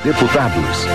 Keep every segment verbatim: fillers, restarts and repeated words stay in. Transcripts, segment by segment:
Deputados.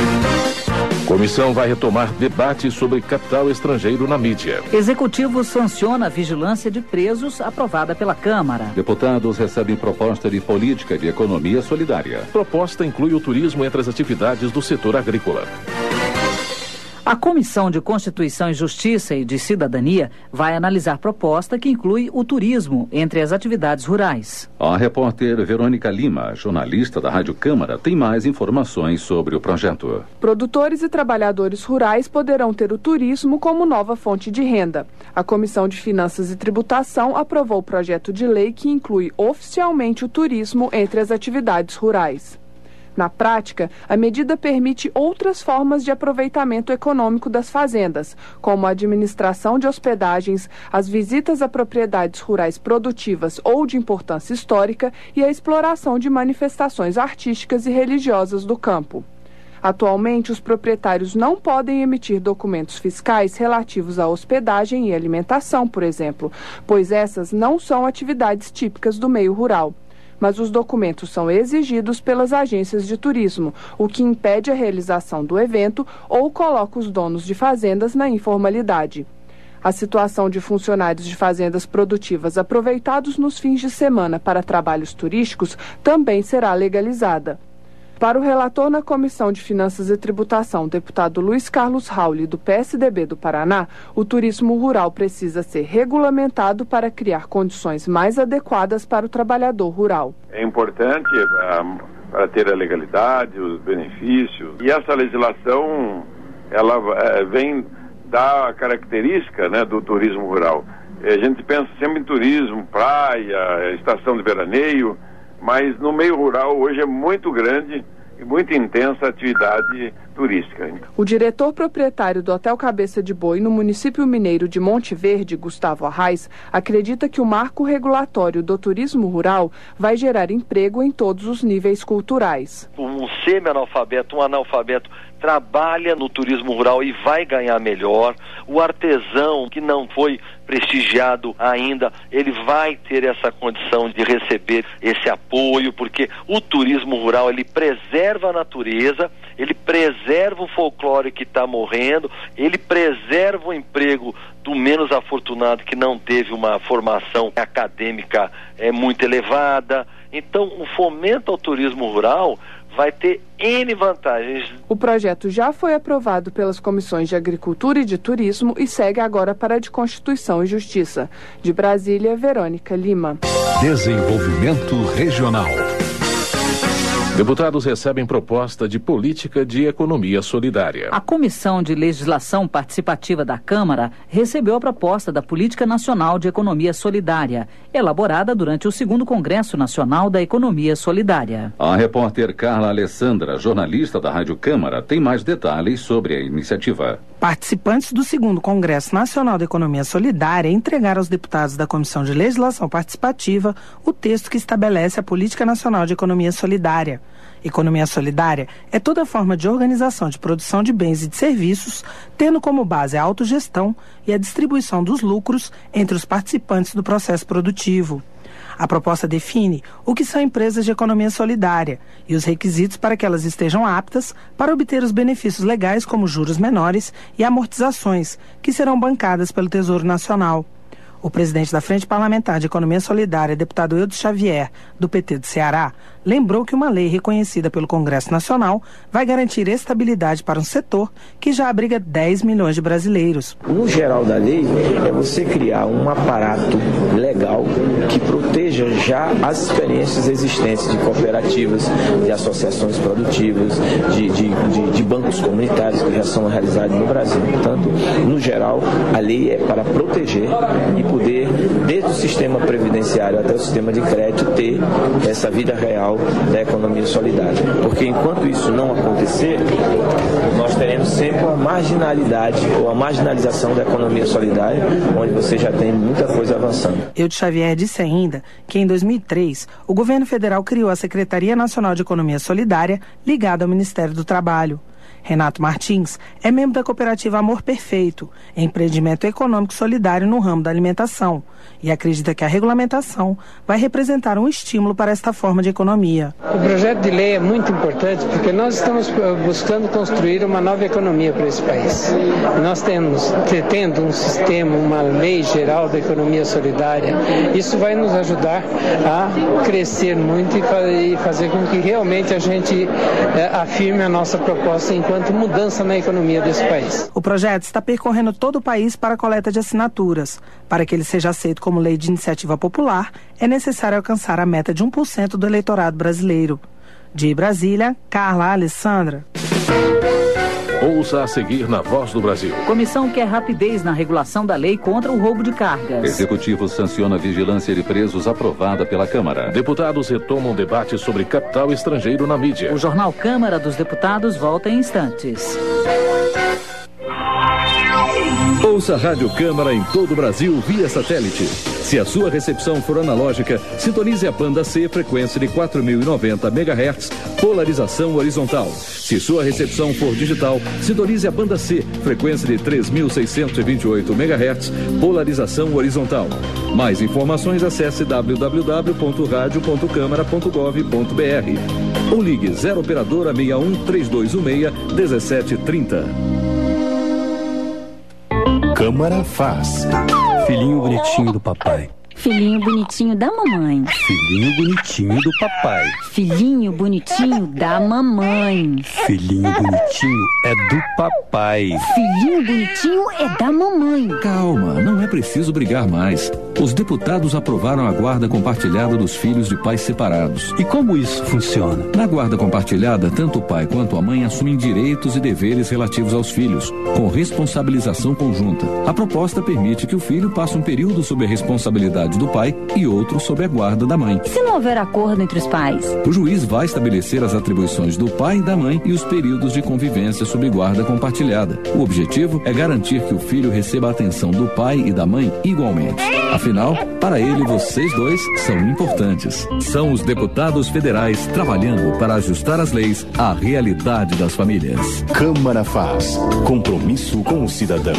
Comissão vai retomar debate sobre capital estrangeiro na mídia. Executivo sanciona a vigilância de presos aprovada pela Câmara. Deputados recebem proposta de política de economia solidária. Proposta inclui o turismo entre as atividades do setor agrícola. A Comissão de Constituição e Justiça e de Cidadania vai analisar proposta que inclui o turismo entre as atividades rurais. A repórter Verônica Lima, jornalista da Rádio Câmara, tem mais informações sobre o projeto. Produtores e trabalhadores rurais poderão ter o turismo como nova fonte de renda. A Comissão de Finanças e Tributação aprovou o projeto de lei que inclui oficialmente o turismo entre as atividades rurais. Na prática, a medida permite outras formas de aproveitamento econômico das fazendas, como a administração de hospedagens, as visitas a propriedades rurais produtivas ou de importância histórica e a exploração de manifestações artísticas e religiosas do campo. Atualmente, os proprietários não podem emitir documentos fiscais relativos à hospedagem e alimentação, por exemplo, pois essas não são atividades típicas do meio rural. Mas os documentos são exigidos pelas agências de turismo, o que impede a realização do evento ou coloca os donos de fazendas na informalidade. A situação de funcionários de fazendas produtivas aproveitados nos fins de semana para trabalhos turísticos também será legalizada. Para o relator na Comissão de Finanças e Tributação, deputado Luiz Carlos Rauli, do P S D B do Paraná, o turismo rural precisa ser regulamentado para criar condições mais adequadas para o trabalhador rural. É importante uh, para ter a legalidade, os benefícios, e essa legislação ela uh, vem dar a característica, né, do turismo rural. A gente pensa sempre em turismo, praia, estação de veraneio, mas no meio rural hoje é muito grande e muito intensa a atividade turística. O diretor proprietário do Hotel Cabeça de Boi, no município mineiro de Monte Verde, Gustavo Arraes, acredita que o marco regulatório do turismo rural vai gerar emprego em todos os níveis culturais. Um semi-analfabeto, um analfabeto, trabalha no turismo rural e vai ganhar melhor. O artesão que não foi prestigiado ainda, ele vai ter essa condição de receber esse apoio, porque o turismo rural, ele preserva a natureza, ele preserva o folclore que está morrendo, ele preserva o emprego do menos afortunado que não teve uma formação acadêmica é, muito elevada. Então, o fomento ao turismo rural vai ter N vantagens. O projeto já foi aprovado pelas comissões de Agricultura e de Turismo e segue agora para a de Constituição e Justiça. De Brasília, Verônica Lima. Desenvolvimento Regional. Deputados recebem proposta de política de economia solidária. A Comissão de Legislação Participativa da Câmara recebeu a proposta da Política Nacional de Economia Solidária, elaborada durante o segundo Congresso Nacional da Economia Solidária. A repórter Carla Alessandra, jornalista da Rádio Câmara, tem mais detalhes sobre a iniciativa. Participantes do segundo Congresso Nacional da Economia Solidária entregaram aos deputados da Comissão de Legislação Participativa o texto que estabelece a Política Nacional de Economia Solidária. Economia solidária é toda forma de organização de produção de bens e de serviços, tendo como base a autogestão e a distribuição dos lucros entre os participantes do processo produtivo. A proposta define o que são empresas de economia solidária e os requisitos para que elas estejam aptas para obter os benefícios legais como juros menores e amortizações, que serão bancadas pelo Tesouro Nacional. O presidente da Frente Parlamentar de Economia Solidária, deputado Eudes Xavier, do P T do Ceará, lembrou que uma lei reconhecida pelo Congresso Nacional vai garantir estabilidade para um setor que já abriga dez milhões de brasileiros. No geral da lei, é você criar um aparato legal que proteja já as experiências existentes de cooperativas, de associações produtivas, de, de, de, de bancos comunitários que já são realizados no Brasil. Portanto, no geral, a lei é para proteger e poder, desde o sistema previdenciário até o sistema de crédito, ter essa vida real da economia solidária. Porque enquanto isso não acontecer, nós teremos sempre uma marginalidade ou a marginalização da economia solidária, onde você já tem muita coisa avançando. Eudes Xavier disse ainda que em dois mil e três o governo federal criou a Secretaria Nacional de Economia Solidária, ligada ao Ministério do Trabalho. Renato Martins é membro da cooperativa Amor Perfeito, empreendimento econômico solidário no ramo da alimentação, e acredita que a regulamentação vai representar um estímulo para esta forma de economia. O projeto de lei é muito importante porque nós estamos buscando construir uma nova economia para esse país. Nós temos, tendo um sistema, uma lei geral da economia solidária, isso vai nos ajudar a crescer muito e fazer com que realmente a gente afirme a nossa proposta enquanto mudança na economia desse país. O projeto está percorrendo todo o país para a coleta de assinaturas. Para que ele seja aceito como lei de iniciativa popular, é necessário alcançar a meta de um por cento do eleitorado brasileiro. De Brasília, Carla Alessandra. Ouça a seguir na Voz do Brasil. Comissão quer rapidez na regulação da lei contra o roubo de cargas. Executivo sanciona a vigilância de presos aprovada pela Câmara. Deputados retomam debate sobre capital estrangeiro na mídia. O jornal Câmara dos Deputados volta em instantes. Ouça a Rádio Câmara em todo o Brasil via satélite. Se a sua recepção for analógica, sintonize a banda C, frequência de quatro mil e noventa megahertz, polarização horizontal. Se sua recepção for digital, sintonize a banda C, frequência de três mil seiscentos e vinte e oito megahertz, polarização horizontal. Mais informações, acesse w w w ponto radio ponto câmara ponto gov ponto b r ou ligue zero operadora seis um três dois um seis um sete três zero. Câmara faz. Filhinho bonitinho do papai. Filhinho bonitinho da mamãe. Filhinho bonitinho do papai. Filhinho bonitinho da mamãe. Filhinho bonitinho é do papai. Filhinho bonitinho é da mamãe. Calma, não é preciso brigar mais. Os deputados aprovaram a guarda compartilhada dos filhos de pais separados. E como isso funciona? Na guarda compartilhada, tanto o pai quanto a mãe assumem direitos e deveres relativos aos filhos, com responsabilização conjunta. A proposta permite que o filho passe um período sob a responsabilidade do pai e outro sob a guarda da mãe. E se não houver acordo entre os pais? O juiz vai estabelecer as atribuições do pai e da mãe e os períodos de convivência sob guarda compartilhada. O objetivo é garantir que o filho receba a atenção do pai e da mãe igualmente. Afinal, para ele, vocês dois são importantes. São os deputados federais trabalhando para ajustar as leis à realidade das famílias. Câmara faz. Compromisso com o cidadão.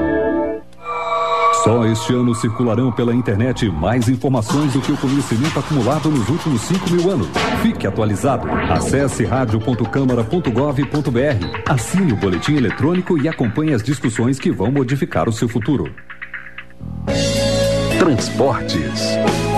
Só este ano circularão pela internet mais informações do que o conhecimento acumulado nos últimos cinco mil anos. Fique atualizado. Acesse radio ponto câmara ponto gov ponto b r. Assine o boletim eletrônico e acompanhe as discussões que vão modificar o seu futuro. Transportes.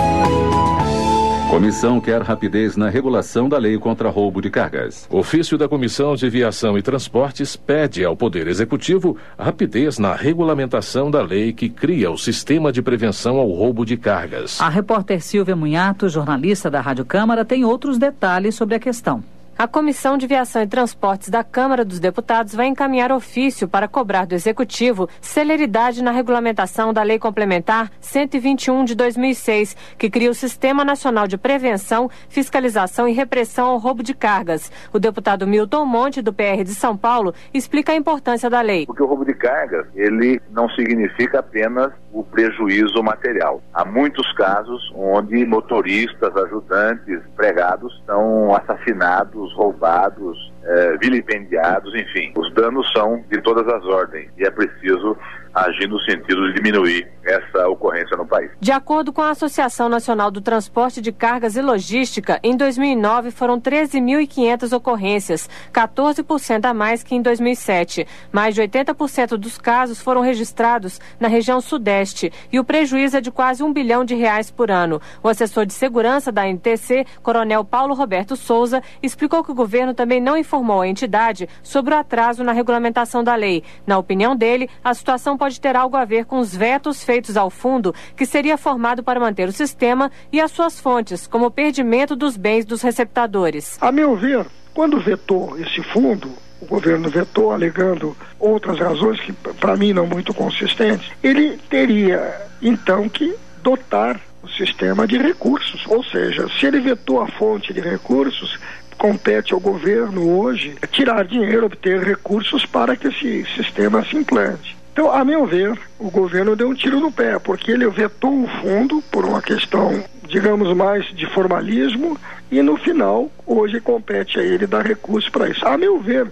Comissão quer rapidez na regulação da lei contra roubo de cargas. Ofício da Comissão de Viação e Transportes pede ao Poder Executivo rapidez na regulamentação da lei que cria o Sistema de Prevenção ao Roubo de Cargas. A repórter Silvia Munhato, jornalista da Rádio Câmara, tem outros detalhes sobre a questão. A Comissão de Viação e Transportes da Câmara dos Deputados vai encaminhar ofício para cobrar do Executivo celeridade na regulamentação da Lei Complementar cento e vinte e um de dois mil e seis, que cria o Sistema Nacional de Prevenção, Fiscalização e Repressão ao Roubo de Cargas. O deputado Milton Monte, do P R de São Paulo, explica a importância da lei. Porque o roubo de cargas, ele não significa apenas o prejuízo material. Há muitos casos onde motoristas, ajudantes, empregados são assassinados, roubados, eh, vilipendiados, enfim. Os danos são de todas as ordens e é preciso agir no sentido de diminuir essa ocorrência no país. De acordo com a Associação Nacional do Transporte de Cargas e Logística, em dois mil e nove foram treze mil e quinhentas ocorrências, quatorze por cento a mais que em dois mil e sete. Mais de oitenta por cento dos casos foram registrados na região sudeste e o prejuízo é de quase um bilhão de reais por ano. O assessor de segurança da A N T C, Coronel Paulo Roberto Souza, explicou que o governo também não informou a entidade sobre o atraso na regulamentação da lei. Na opinião dele, a situação pode pode ter algo a ver com os vetos feitos ao fundo, que seria formado para manter o sistema, e as suas fontes, como o perdimento dos bens dos receptadores. A meu ver, quando vetou esse fundo, o governo vetou alegando outras razões que, para mim, não muito consistentes, ele teria, então, que dotar o sistema de recursos. Ou seja, se ele vetou a fonte de recursos, compete ao governo hoje tirar dinheiro, obter recursos para que esse sistema se implante. Então, a meu ver, o governo deu um tiro no pé, porque ele vetou o fundo por uma questão, digamos, mais de formalismo, e no final, hoje compete a ele dar recursos para isso. A meu ver,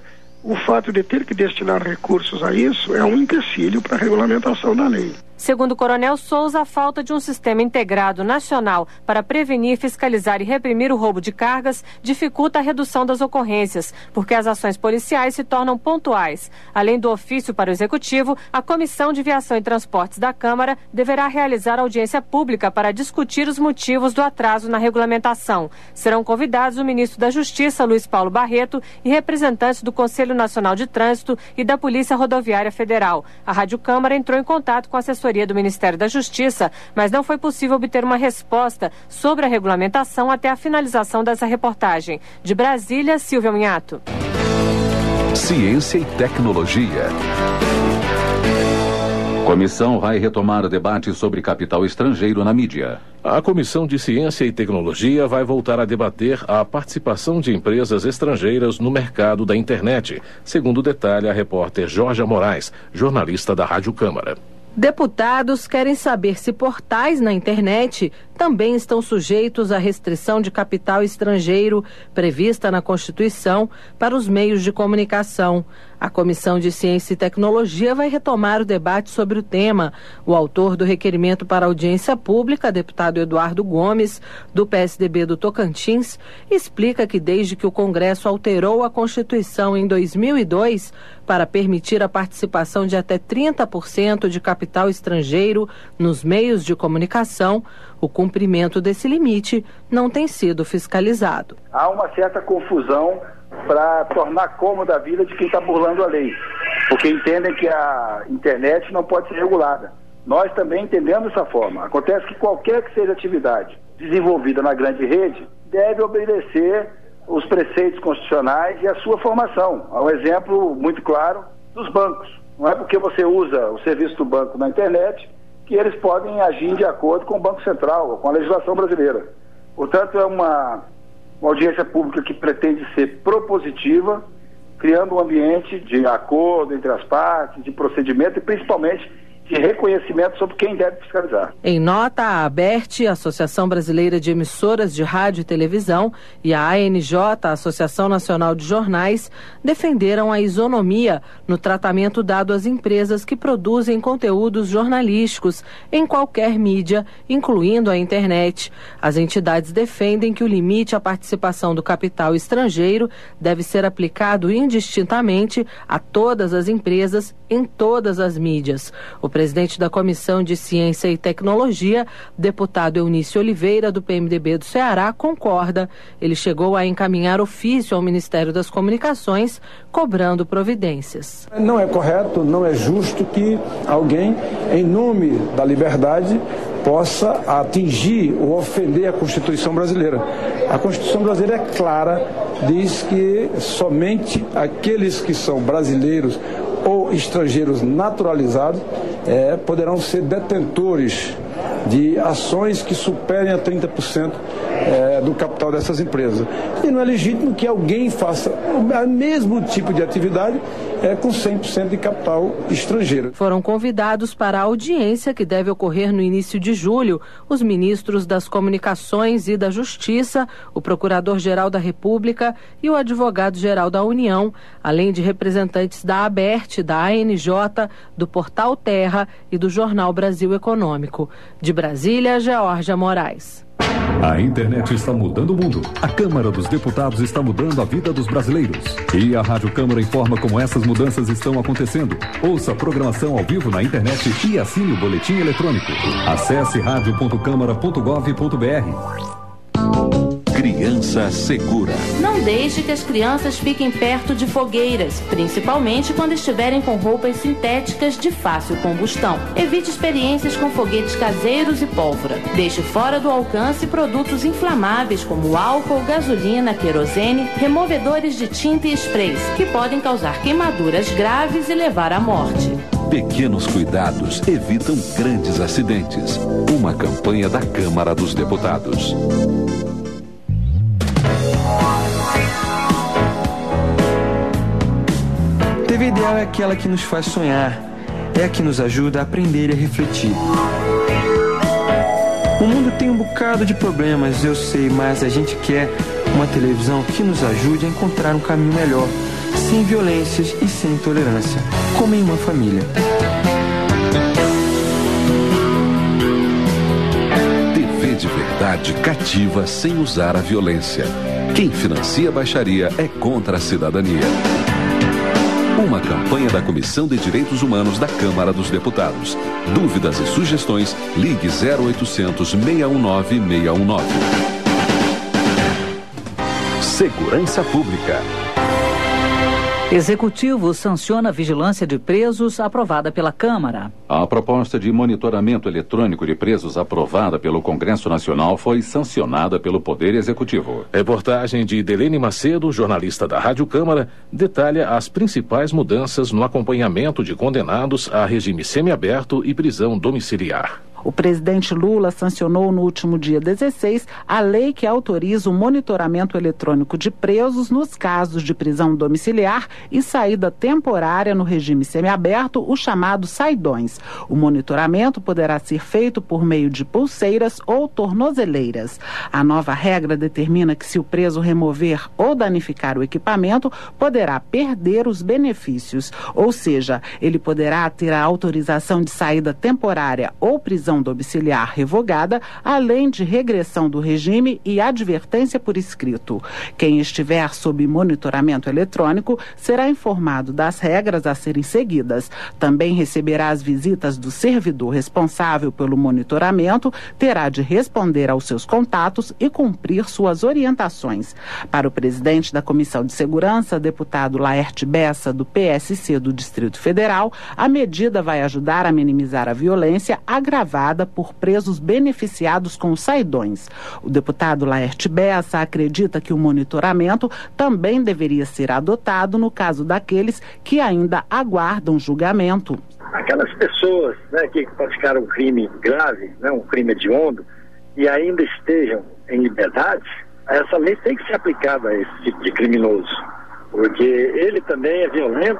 o fato de ter que destinar recursos a isso é um empecilho para a regulamentação da lei. Segundo o Coronel Souza, a falta de um sistema integrado nacional para prevenir, fiscalizar e reprimir o roubo de cargas dificulta a redução das ocorrências, porque as ações policiais se tornam pontuais. Além do ofício para o Executivo, a Comissão de Viação e Transportes da Câmara deverá realizar audiência pública para discutir os motivos do atraso na regulamentação. Serão convidados o ministro da Justiça, Luiz Paulo Barreto, e representantes do Conselho Nacional de Trânsito e da Polícia Rodoviária Federal. A Rádio Câmara entrou em contato com a assessoria do Ministério da Justiça, mas não foi possível obter uma resposta sobre a regulamentação até a finalização dessa reportagem. De Brasília, Silvia Minhato. Ciência e tecnologia. Comissão vai retomar o debate sobre capital estrangeiro na mídia. A Comissão de Ciência e Tecnologia vai voltar a debater a participação de empresas estrangeiras no mercado da internet, segundo detalha a repórter Jorge Moraes, jornalista da Rádio Câmara. Deputados querem saber se portais na internet também estão sujeitos à restrição de capital estrangeiro prevista na Constituição para os meios de comunicação. A Comissão de Ciência e Tecnologia vai retomar o debate sobre o tema. O autor do requerimento para audiência pública, deputado Eduardo Gomes, do P S D B do Tocantins, explica que desde que o Congresso alterou a Constituição em dois mil e dois para permitir a participação de até trinta por cento de capital estrangeiro nos meios de comunicação, o cumprimento desse limite não tem sido fiscalizado. Há uma certa confusão para tornar cômoda a vida de quem está burlando a lei, porque entendem que a internet não pode ser regulada. Nós também entendemos dessa forma. Acontece que qualquer que seja atividade desenvolvida na grande rede deve obedecer os preceitos constitucionais e a sua formação. Há um exemplo muito claro dos bancos. Não é porque você usa o serviço do banco na internet que eles podem agir de acordo com o Banco Central ou com a legislação brasileira. Portanto, é uma, uma audiência pública que pretende ser propositiva, criando um ambiente de acordo entre as partes, de procedimento e principalmente de reconhecimento sobre quem deve fiscalizar. Em nota, a ABERT, Associação Brasileira de Emissoras de Rádio e Televisão, e a A N J, Associação Nacional de Jornais, defenderam a isonomia no tratamento dado às empresas que produzem conteúdos jornalísticos em qualquer mídia, incluindo a internet. As entidades defendem que o limite à participação do capital estrangeiro deve ser aplicado indistintamente a todas as empresas em todas as mídias. O presidente da Comissão de Ciência e Tecnologia, deputado Eunício Oliveira, do P M D B do Ceará, concorda. Ele chegou a encaminhar ofício ao Ministério das Comunicações, cobrando providências. Não é correto, não é justo que alguém, em nome da liberdade, possa atingir ou ofender a Constituição brasileira. A Constituição brasileira é clara, diz que somente aqueles que são brasileiros ou estrangeiros naturalizados é, poderão ser detentores de ações que superem a trinta por cento é, do capital dessas empresas. E não é legítimo que alguém faça o mesmo tipo de atividade é, com cem por cento de capital estrangeiro. Foram convidados para a audiência que deve ocorrer no início de julho os ministros das Comunicações e da Justiça, o Procurador-Geral da República e o Advogado-Geral da União, além de representantes da ABERT, da A N J, do Portal Terra e do Jornal Brasil Econômico. De Brasília, Geórgia Moraes. A internet está mudando o mundo. A Câmara dos Deputados está mudando a vida dos brasileiros. E a Rádio Câmara informa como essas mudanças estão acontecendo. Ouça a programação ao vivo na internet e assine o boletim eletrônico. Acesse rádio ponto câmara ponto gov ponto br. Criança Segura. Não deixe que as crianças fiquem perto de fogueiras, principalmente quando estiverem com roupas sintéticas de fácil combustão. Evite experiências com foguetes caseiros e pólvora. Deixe fora do alcance produtos inflamáveis como álcool, gasolina, querosene, removedores de tinta e sprays, que podem causar queimaduras graves e levar à morte. Pequenos cuidados evitam grandes acidentes. Uma campanha da Câmara dos Deputados. T V ideal é aquela que nos faz sonhar, é a que nos ajuda a aprender e a refletir. O mundo tem um bocado de problemas, eu sei, mas a gente quer uma televisão que nos ajude a encontrar um caminho melhor, sem violências e sem intolerância, como em uma família. T V de verdade cativa sem usar a violência. Quem financia a baixaria é contra a cidadania. Uma campanha da Comissão de Direitos Humanos da Câmara dos Deputados. Dúvidas e sugestões, ligue zero oitocentos, seis um nove, seis um nove. Segurança Pública. Executivo sanciona a vigilância de presos aprovada pela Câmara. A proposta de monitoramento eletrônico de presos aprovada pelo Congresso Nacional foi sancionada pelo Poder Executivo. Reportagem de Delene Macedo, jornalista da Rádio Câmara, detalha as principais mudanças no acompanhamento de condenados a regime semiaberto e prisão domiciliar. O presidente Lula sancionou no último dia dezesseis a lei que autoriza o monitoramento eletrônico de presos nos casos de prisão domiciliar e saída temporária no regime semiaberto, os chamados saidões. O monitoramento poderá ser feito por meio de pulseiras ou tornozeleiras. A nova regra determina que se o preso remover ou danificar o equipamento, poderá perder os benefícios, ou seja, ele poderá ter a autorização de saída temporária ou prisão domiciliar revogada, além de regressão do regime e advertência por escrito. Quem estiver sob monitoramento eletrônico será informado das regras a serem seguidas. Também receberá as visitas do servidor responsável pelo monitoramento, terá de responder aos seus contatos e cumprir suas orientações. Para o presidente da Comissão de Segurança, deputado Laerte Bessa, do P S C do Distrito Federal, a medida vai ajudar a minimizar a violência agravada por presos beneficiados com os saidões. O deputado Laerte Bessa acredita que o monitoramento também deveria ser adotado no caso daqueles que ainda aguardam julgamento. Aquelas pessoas, né, que praticaram um crime grave, né, um crime hediondo, e ainda estejam em liberdade, essa lei tem que ser aplicada a esse tipo de criminoso, porque ele também é violento.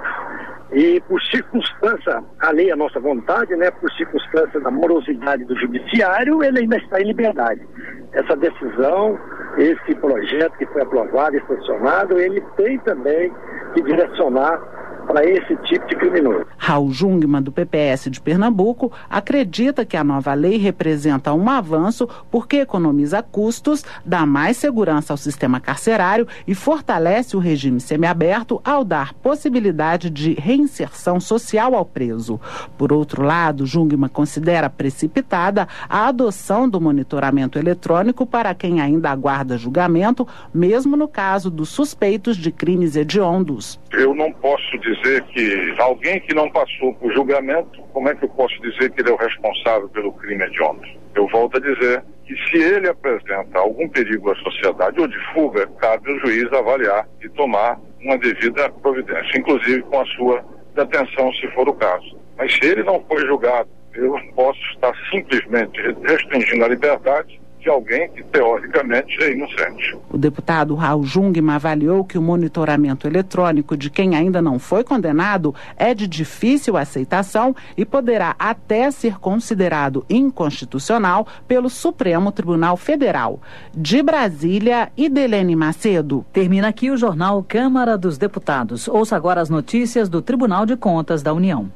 E por circunstância, além à nossa vontade, né, por circunstância da morosidade do judiciário, ele ainda está em liberdade. Essa decisão, esse projeto que foi aprovado e sancionado, ele tem também que direcionar para esse tipo de criminoso. Raul Jungmann, do P P S de Pernambuco, acredita que a nova lei representa um avanço porque economiza custos, dá mais segurança ao sistema carcerário e fortalece o regime semiaberto ao dar possibilidade de reinserção social ao preso. Por outro lado, Jungmann considera precipitada a adoção do monitoramento eletrônico para quem ainda aguarda julgamento, mesmo no caso dos suspeitos de crimes hediondos. Eu não posso dizer dizer que alguém que não passou por julgamento, como é que eu posso dizer que ele é o responsável pelo crime hediondo? Eu volto a dizer que se ele apresenta algum perigo à sociedade ou de fuga, cabe ao juiz avaliar e tomar uma devida providência, inclusive com a sua detenção, se for o caso. Mas se ele não foi julgado, eu posso estar simplesmente restringindo a liberdade de alguém que, teoricamente, é inocente. O deputado Raul Jungmann avaliou que o monitoramento eletrônico de quem ainda não foi condenado é de difícil aceitação e poderá até ser considerado inconstitucional pelo Supremo Tribunal Federal. De Brasília, Idelene Macedo. Termina aqui o jornal Câmara dos Deputados. Ouça agora as notícias do Tribunal de Contas da União.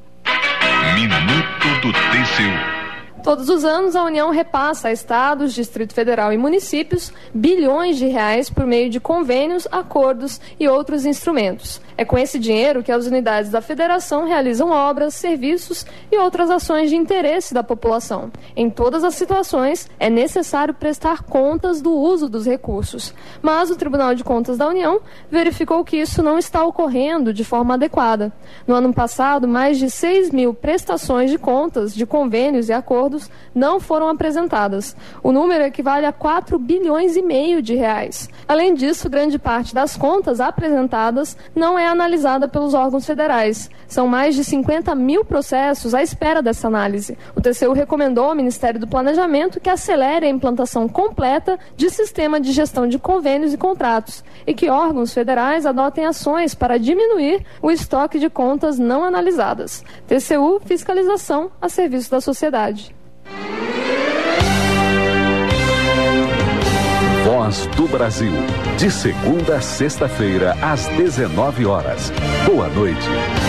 Minuto do T C U. Todos os anos, a União repassa a estados, Distrito Federal e municípios bilhões de reais por meio de convênios, acordos e outros instrumentos. É com esse dinheiro que as unidades da Federação realizam obras, serviços e outras ações de interesse da população. Em todas as situações, é necessário prestar contas do uso dos recursos. Mas o Tribunal de Contas da União verificou que isso não está ocorrendo de forma adequada. No ano passado, mais de seis mil prestações de contas, de convênios e acordos não foram apresentadas. O número equivale a quatro bilhões e meio de reais. Além disso, grande parte das contas apresentadas não é analisada pelos órgãos federais. São mais de cinquenta mil processos à espera dessa análise. O T C U recomendou ao Ministério do Planejamento que acelere a implantação completa de sistema de gestão de convênios e contratos e que órgãos federais adotem ações para diminuir o estoque de contas não analisadas. T C U, fiscalização a serviço da sociedade. Voz Voz do Brasil. De segunda a sexta-feira, às dezenove horas. Boa noite.